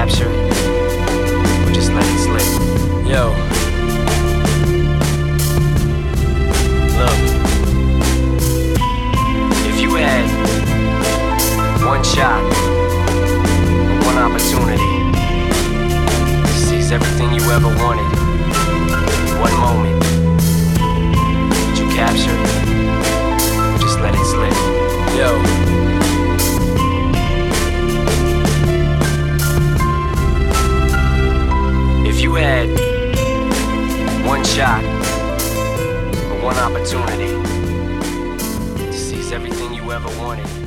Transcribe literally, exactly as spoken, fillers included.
capture it, or just let it slip? Yo, look, if you had one shot, or one opportunity to seize everything you ever wanted, one moment, would you capture it, or just let it slip? Yo. If you had one shot or one opportunity to seize everything you ever wanted,